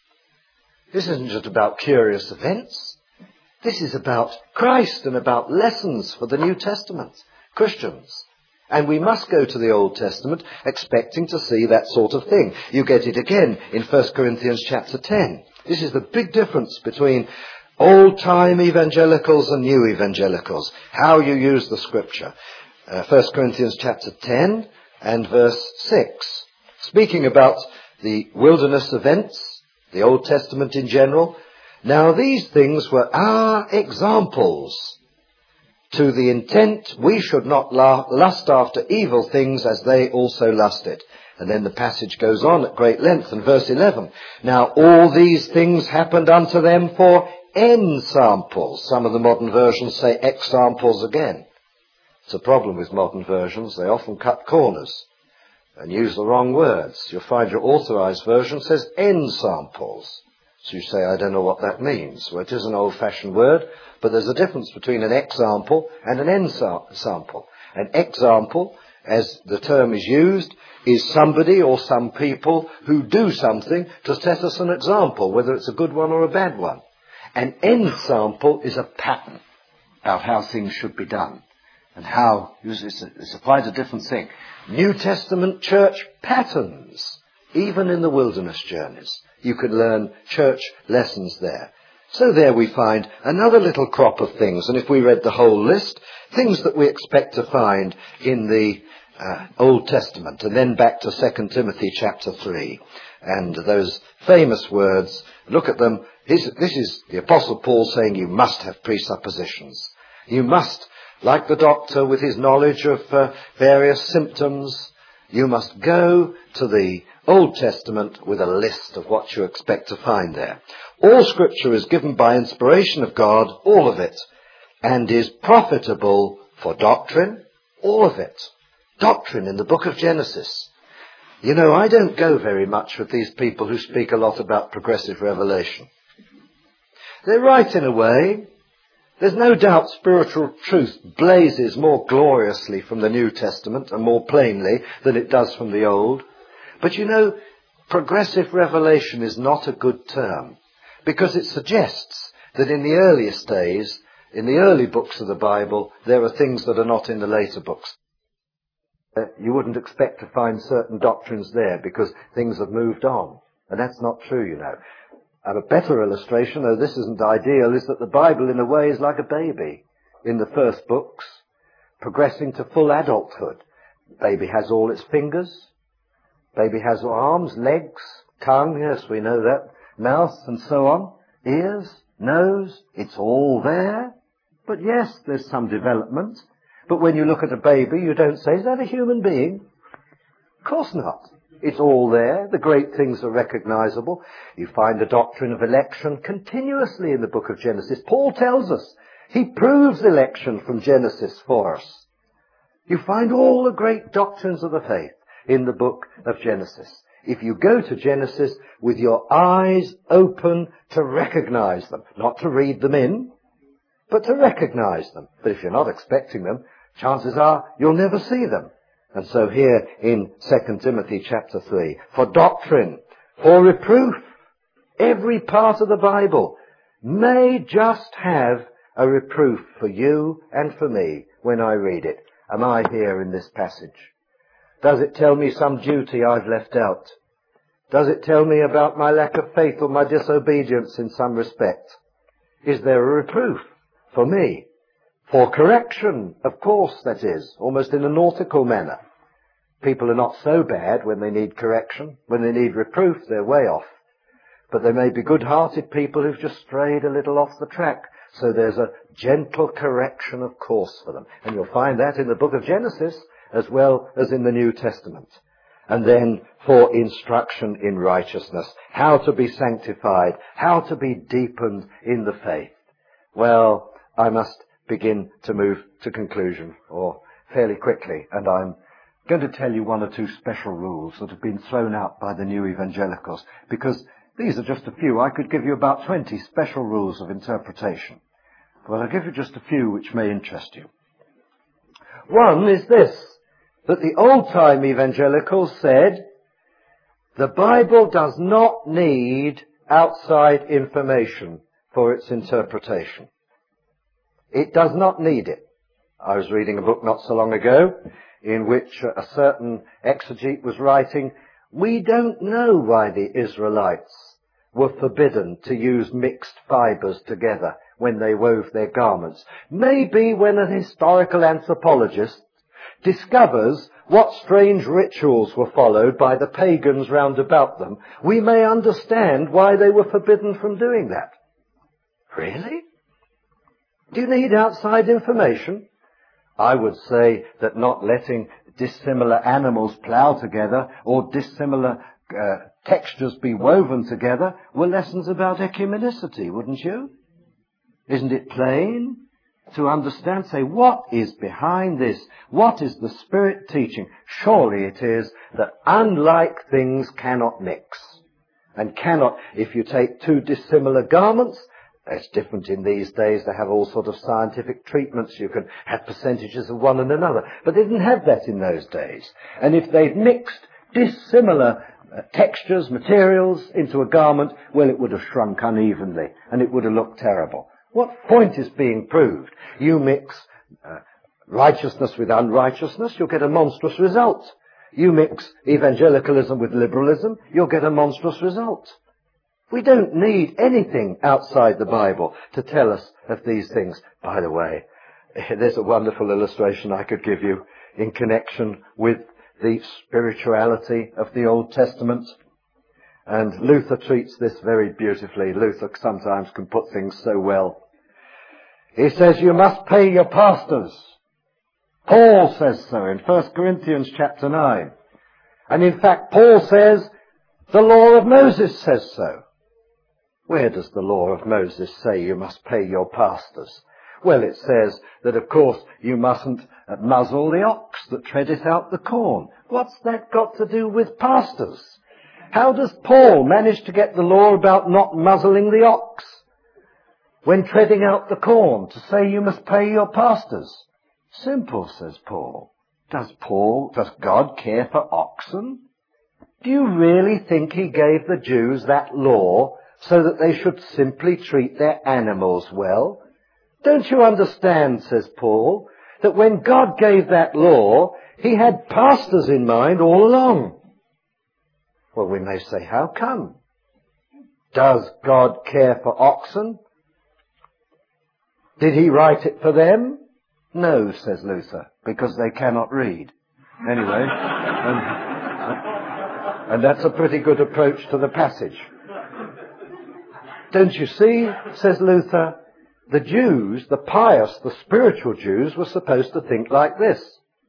S1: This isn't just about curious events. This is about Christ and about lessons for the New Testament Christians. And we must go to the Old Testament expecting to see that sort of thing. You get it again in 1 Corinthians chapter 10. This is the big difference between old-time evangelicals and new evangelicals. How you use the Scripture. 1 Corinthians chapter 10 and verse 6. Speaking about the wilderness events, the Old Testament in general. Now these things were our examples, to the intent we should not lust after evil things as they also lusted. And then the passage goes on at great length in verse 11. Now all these things happened unto them for ensamples. Some of the modern versions say examples again. It's a problem with modern versions. They often cut corners and use the wrong words. You'll find your authorized version says ensamples. So you say, I don't know what that means. Well, it is an old-fashioned word, but there's a difference between an example and an ensample. An example, as the term is used, is somebody or some people who do something to set us an example, whether it's a good one or a bad one. An ensample is a pattern about how things should be done. And how, it's quite a different thing. New Testament church patterns, even in the wilderness journeys. You could learn church lessons there. So there we find another little crop of things, and if we read the whole list, things that we expect to find in the Old Testament, and then back to 2 Timothy chapter 3, and those famous words, look at them. This is the Apostle Paul saying you must have presuppositions. You must, like the doctor with his knowledge of various symptoms, you must go to the Old Testament with a list of what you expect to find there. All Scripture is given by inspiration of God, all of it, and is profitable for doctrine, all of it. Doctrine in the book of Genesis. You know, I don't go very much with these people who speak a lot about progressive revelation. They're right in a way. There's no doubt spiritual truth blazes more gloriously from the New Testament and more plainly than it does from the Old. But you know, progressive revelation is not a good term, because it suggests that in the earliest days, in the early books of the Bible, there are things that are not in the later books. You wouldn't expect to find certain doctrines there because things have moved on. And that's not true, you know. And a better illustration, though this isn't ideal, is that the Bible in a way is like a baby in the first books, progressing to full adulthood. Baby has all its fingers. Baby has arms, legs, tongue, yes, we know that, mouth and so on, ears, nose, it's all there. But yes, there's some development. But when you look at a baby, you don't say, is that a human being? Of course not. It's all there. The great things are recognizable. You find the doctrine of election continuously in the book of Genesis. Paul tells us he proves election from Genesis for us. You find all the great doctrines of the faith in the book of Genesis. If you go to Genesis with your eyes open to recognize them, not to read them in, but to recognize them. But if you're not expecting them, chances are you'll never see them. And so here in 2 Timothy chapter 3, for doctrine, for reproof, every part of the Bible may just have a reproof for you and for me when I read it. Am I here in this passage? Does it tell me some duty I've left out? Does it tell me about my lack of faith or my disobedience in some respect? Is there a reproof for me? For correction, of course, that is, almost in a nautical manner. People are not so bad when they need correction. When they need reproof, they're way off. But there may be good-hearted people who've just strayed a little off the track. So there's a gentle correction of course for them. And you'll find that in the book of Genesis as well as in the New Testament. And then for instruction in righteousness, how to be sanctified, how to be deepened in the faith. Well, I must begin to move to conclusion, or fairly quickly, and I'm going to tell you one or two special rules that have been thrown out by the new evangelicals, because these are just a few. I could give you about 20 special rules of interpretation. Well, I'll give you just a few which may interest you. One is this, that the old-time evangelicals said, the Bible does not need outside information for its interpretation. It does not need it. I was reading a book not so long ago in which a certain exegete was writing, we don't know why the Israelites were forbidden to use mixed fibers together when they wove their garments. Maybe when an historical anthropologist discovers what strange rituals were followed by the pagans round about them, we may understand why they were forbidden from doing that. Really? Do you need outside information? I would say that not letting dissimilar animals plough together or dissimilar textures be woven together were lessons about ecumenicity, wouldn't you? Isn't it plain to understand? Say, what is behind this? What is the Spirit teaching? Surely it is that unlike things cannot mix. And cannot, if you take two dissimilar garments, it's different in these days. They have all sorts of scientific treatments. You can have percentages of one and another. But they didn't have that in those days. And if they'd mixed dissimilar textures, materials into a garment, well, it would have shrunk unevenly and it would have looked terrible. What point is being proved? You mix righteousness with unrighteousness, you'll get a monstrous result. You mix evangelicalism with liberalism, you'll get a monstrous result. We don't need anything outside the Bible to tell us of these things. By the way, there's a wonderful illustration I could give you in connection with the spirituality of the Old Testament. And Luther treats this very beautifully. Luther sometimes can put things so well. He says you must pay your pastors. Paul says so in 1 Corinthians chapter 9. And in fact, Paul says the law of Moses says so. Where does the law of Moses say you must pay your pastors? Well, it says that, of course, you mustn't muzzle the ox that treadeth out the corn. What's that got to do with pastors? How does Paul manage to get the law about not muzzling the ox when treading out the corn to say you must pay your pastors? Simple, says Paul. Does God care for oxen? Do you really think he gave the Jews that law so that they should simply treat their animals well? Don't you understand, says Paul, that when God gave that law, he had pastors in mind all along? Well, we may say, how come? Does God care for oxen? Did he write it for them? No, says Luther, because they cannot read. Anyway, and that's a pretty good approach to the passage. Don't you see, says Luther, the Jews, the pious, the spiritual Jews, were supposed to think like this.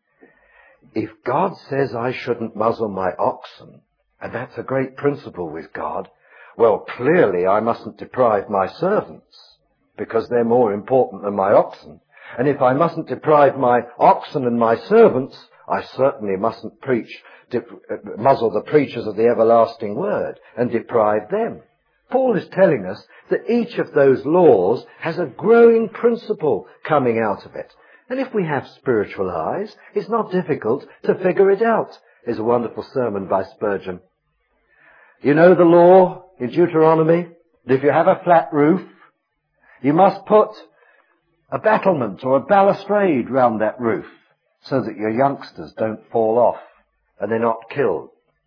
S1: If God says I shouldn't muzzle my oxen, and that's a great principle with God, well, clearly I mustn't deprive my servants, because they're more important than my oxen. And if I mustn't deprive my oxen and my servants, I certainly mustn't muzzle the preachers of the everlasting word and deprive them. Paul is telling us that each of those laws has a growing principle coming out of it. And if we have spiritual eyes, it's not difficult to figure it out. There's a wonderful sermon by Spurgeon. You know the law in Deuteronomy that if you have a flat roof, you must put a battlement or a balustrade round that roof so that your youngsters don't fall off and they're not killed.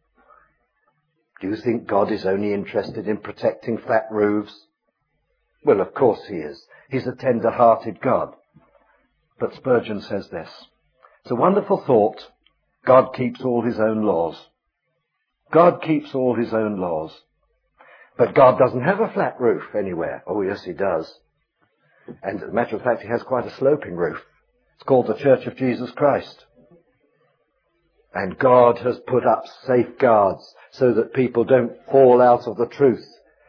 S1: Do you think God is only interested in protecting flat roofs? Well, of course he is. He's a tender-hearted God. But Spurgeon says this. It's a wonderful thought. God keeps all his own laws. God keeps all his own laws. But God doesn't have a flat roof anywhere. Oh, yes, he does. And as a matter of fact, he has quite a sloping roof. It's called the Church of Jesus Christ. And God has put up safeguards so that people don't fall out of the truth.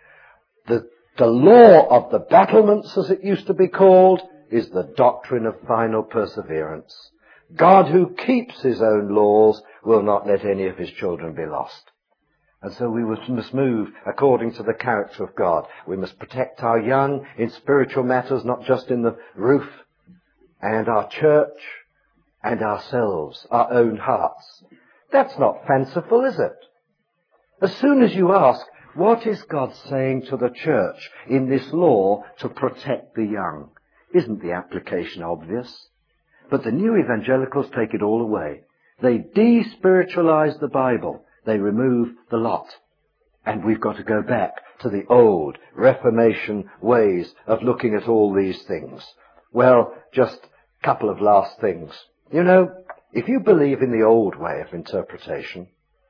S1: The law of the battlements, as it used to be called, is the doctrine of final perseverance. God, who keeps his own laws, will not let any of his children be lost. And so we must move according to the character of God. We must protect our young in spiritual matters, not just in the roof, and our church, and ourselves, our own hearts. That's not fanciful, is it? As soon as you ask, what is God saying to the church in this law to protect the young? Isn't the application obvious? But the new evangelicals take it all away. They de-spiritualize the Bible. They remove the lot. And we've got to go back to the old Reformation ways of looking at all these things. Well, just a couple of last things. You know, if you believe in the old way of interpretation,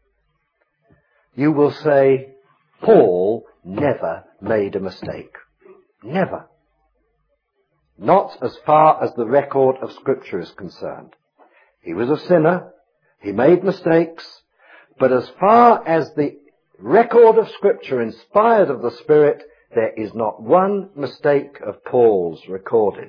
S1: you will say, Paul never made a mistake. Never. Not as far as the record of Scripture is concerned. He was a sinner. He made mistakes. But as far as the record of Scripture inspired of the Spirit, there is not one mistake of Paul's recorded.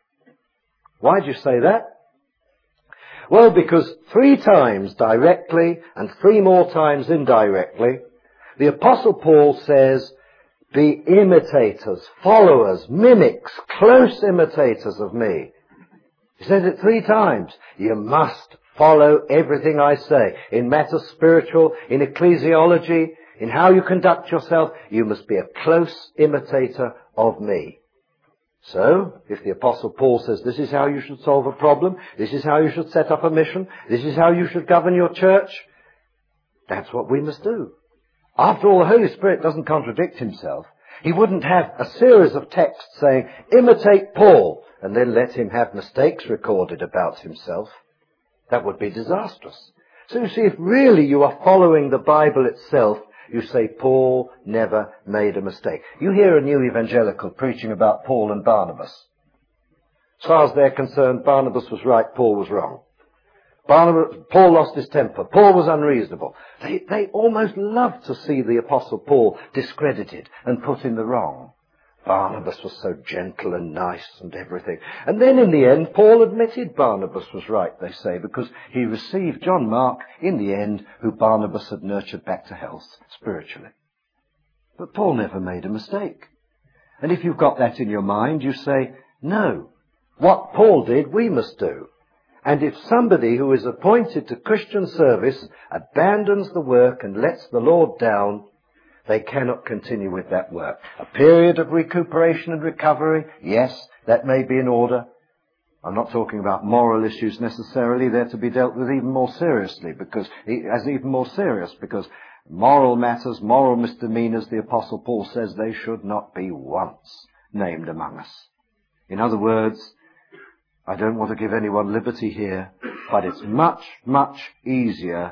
S1: Why do you say that? Well, because 3 times directly and 3 more times indirectly, the Apostle Paul says, be imitators, followers, mimics, close imitators of me. He says it 3 times. You must follow everything I say. In matters spiritual, in ecclesiology, in how you conduct yourself, you must be a close imitator of me. So, if the Apostle Paul says this is how you should solve a problem, this is how you should set up a mission, this is how you should govern your church, that's what we must do. After all, the Holy Spirit doesn't contradict himself. He wouldn't have a series of texts saying, imitate Paul, and then let him have mistakes recorded about himself. That would be disastrous. So you see, if really you are following the Bible itself, you say Paul never made a mistake. You hear a new evangelical preaching about Paul and Barnabas. As far as they're concerned, Barnabas was right, Paul was wrong. Paul lost his temper. Paul was unreasonable. They almost love to see the Apostle Paul discredited and put in the wrong. Barnabas was so gentle and nice and everything. And then in the end, Paul admitted Barnabas was right, they say, because he received John Mark in the end, who Barnabas had nurtured back to health spiritually. But Paul never made a mistake. And if you've got that in your mind, you say, no, what Paul did, we must do. And if somebody who is appointed to Christian service abandons the work and lets the Lord down, they cannot continue with that work. A period of recuperation and recovery, yes, that may be in order. I'm not talking about moral issues necessarily. They're to be dealt with even more seriously, because moral matters, moral misdemeanors, the Apostle Paul says they should not be once named among us. In other words, I don't want to give anyone liberty here, but it's much, much easier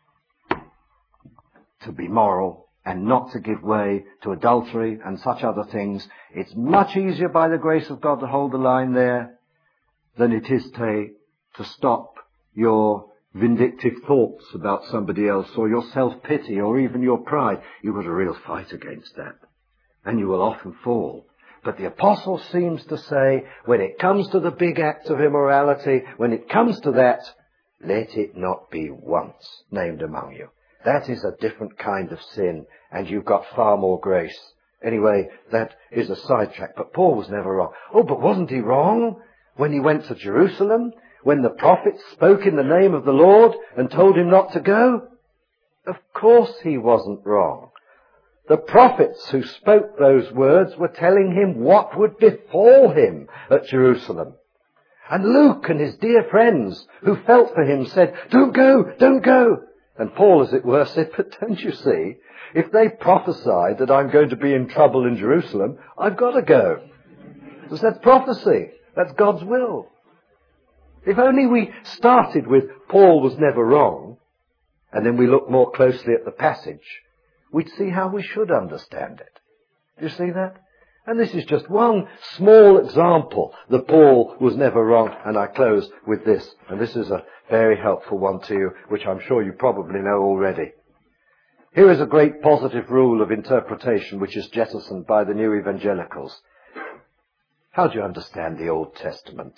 S1: to be moral and not to give way to adultery and such other things. It's much easier by the grace of God to hold the line there than it is to stop your vindictive thoughts about somebody else, or your self-pity, or even your pride. You've got a real fight against that, and you will often fall. But the apostle seems to say, when it comes to the big act of immorality, when it comes to that, let it not be once named among you. That is a different kind of sin, and you've got far more grace. Anyway, that is a sidetrack. But Paul was never wrong. Oh, but wasn't he wrong when he went to Jerusalem, when the prophets spoke in the name of the Lord and told him not to go? Of course he wasn't wrong. The prophets who spoke those words were telling him what would befall him at Jerusalem. And Luke and his dear friends who felt for him said, don't go, don't go. And Paul, as it were, said, but don't you see, if they prophesied that I'm going to be in trouble in Jerusalem, I've got to go. Because that's prophecy. That's God's will. If only we started with Paul was never wrong, and then we look more closely at the passage, we'd see how we should understand it. Do you see that? And this is just one small example that Paul was never wrong. And I close with this. And this is a very helpful one to you, which I'm sure you probably know already. Here is a great positive rule of interpretation which is jettisoned by the new evangelicals. How do you understand the Old Testament?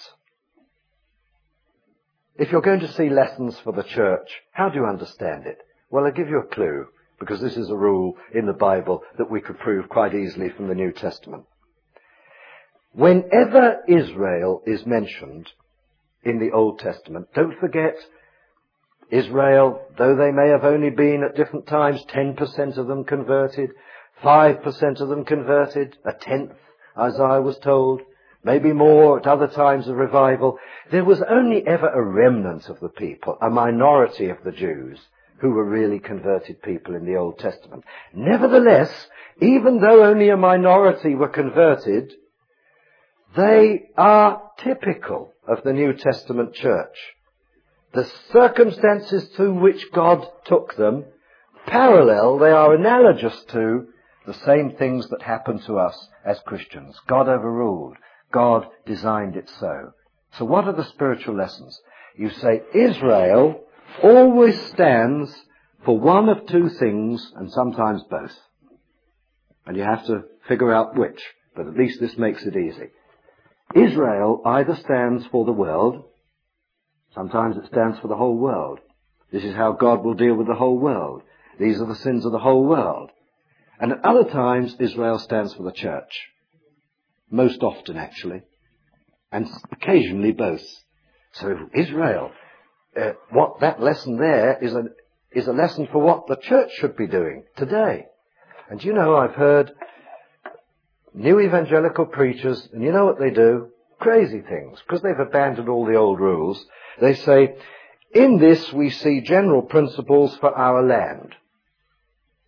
S1: If you're going to see lessons for the church, how do you understand it? Well, I'll give you a clue, because this is a rule in the Bible that we could prove quite easily from the New Testament. Whenever Israel is mentioned in the Old Testament, don't forget Israel, though they may have only been at different times 10% of them converted, 5% of them converted, a tenth, Isaiah was told, maybe more at other times of revival, there was only ever a remnant of the people, a minority of the Jews, who were really converted people in the Old Testament. Nevertheless, even though only a minority were converted, they are typical of the New Testament church. The circumstances through which God took them parallel, they are analogous to the same things that happen to us as Christians. God overruled. God designed it so. So what are the spiritual lessons? You say Israel always stands for one of two things, and sometimes both. And you have to figure out which, but at least this makes it easy. Israel either stands for the world, sometimes it stands for the whole world. This is how God will deal with the whole world. These are the sins of the whole world. And at other times, Israel stands for the church. Most often, actually. And occasionally both. So Israel, what that lesson there is a lesson for what the church should be doing today. And you know, I've heard new evangelical preachers, and you know what they do? Crazy things, because they've abandoned all the old rules. They say, in this we see general principles for our land.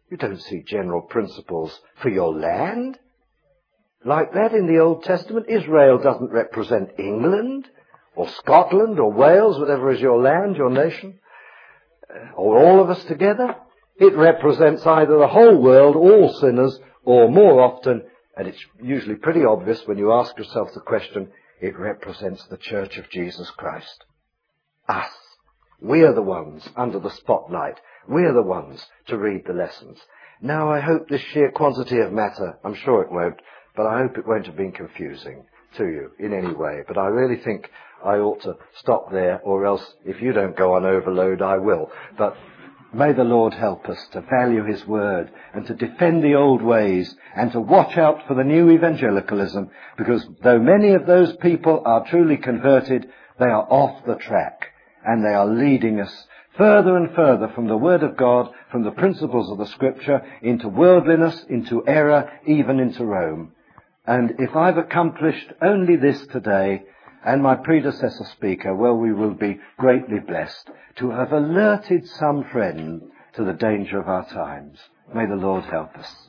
S1: You don't see general principles for your land. Like that in the Old Testament, Israel doesn't represent England or Scotland or Wales, whatever is your land, your nation, or all of us together. It represents either the whole world, all sinners, or more often, and it's usually pretty obvious when you ask yourself the question, it represents the Church of Jesus Christ. Us. We are the ones under the spotlight. We are the ones to read the lessons. Now, I hope this sheer quantity of matter, I'm sure it won't, but I hope it won't have been confusing to you in any way. But I really think I ought to stop there, or else if you don't go on overload, I will. But may the Lord help us to value his word and to defend the old ways and to watch out for the new evangelicalism, because though many of those people are truly converted, they are off the track and they are leading us further and further from the Word of God, from the principles of the Scripture, into worldliness, into error, even into Rome. And if I've accomplished only this today, and my predecessor speaker, well, we will be greatly blessed to have alerted some friend to the danger of our times. May the Lord help us.